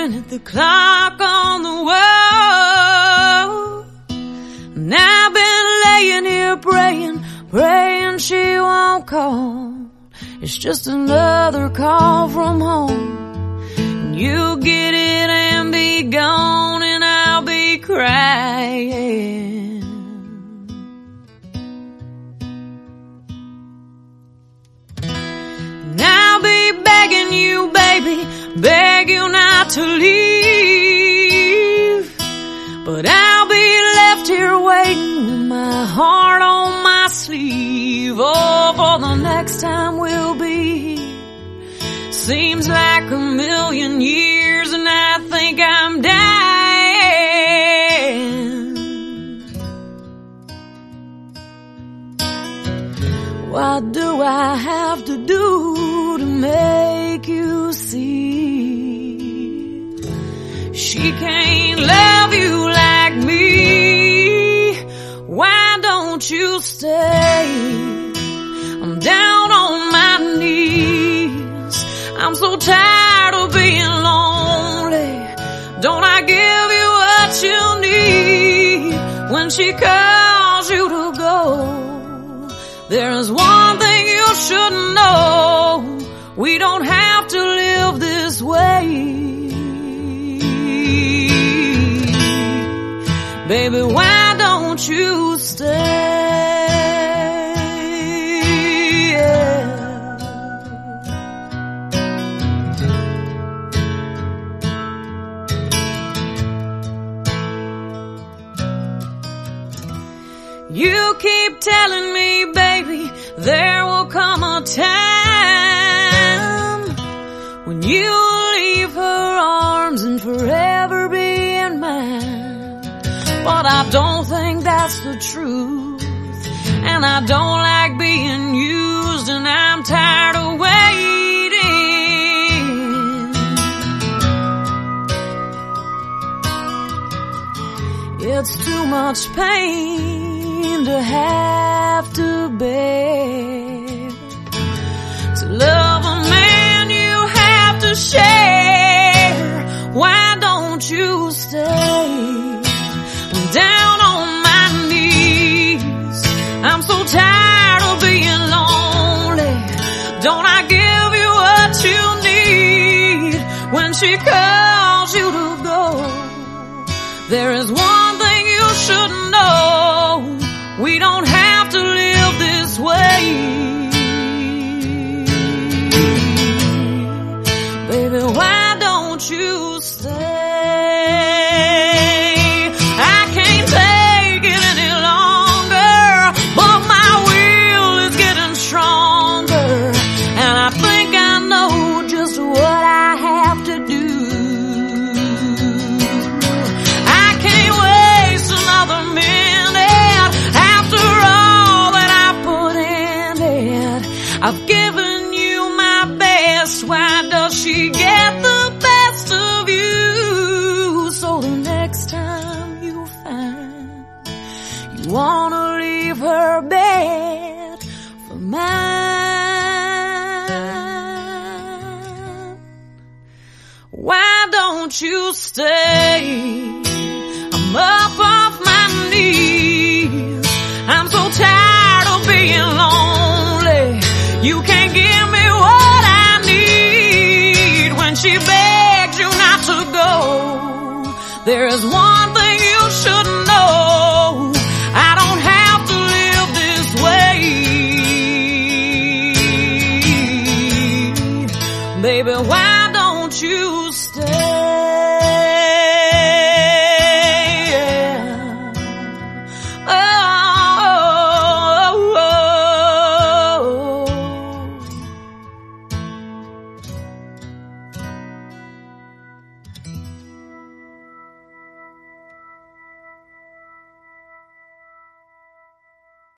staring at the clock on the wall. And I've been laying here praying she won't call. It's just another call from home. And you'll get it and be gone, and I'll be crying. And I'll be begging you, baby, beg you not to leave. But I'll be left here waiting with my heart on my sleeve. Oh, for the next time we'll be here. Seems like a million years, and I think I'm dying. What do I have to do to make you see? She can't love you like me. Why don't you stay? I'm down on my knees. I'm so tired of being lonely. Don't I give you what you need when she calls you to go? There's one thing you should know. We don't have to live this way. Baby, why don't you stay? You keep telling me, baby, there will come a time when you'll leave her arms and forever be in mine. But I don't think that's the truth, and I don't like being used, and I'm tired of waiting. It's too much pain to have to bear. To love a man you have to share. Why don't you stay? I'm down on my knees. I'm so tired of being lonely. Don't I give you what you need when she calls you to go? There is one thing you should know. We don't have to live this way. Baby, why don't you stay? I can't take it any longer, but my will is getting stronger, and I think I know just what I have to do. I can't waste another minute after all that I put in it. I've given you my best. Why does she get the best of you? So the next time you find you wanna leave her bed for mine, why don't you stay? I'm up off my knees. I'm so tired of being lonely. You can't give me what I need when she begs you not to go. There is one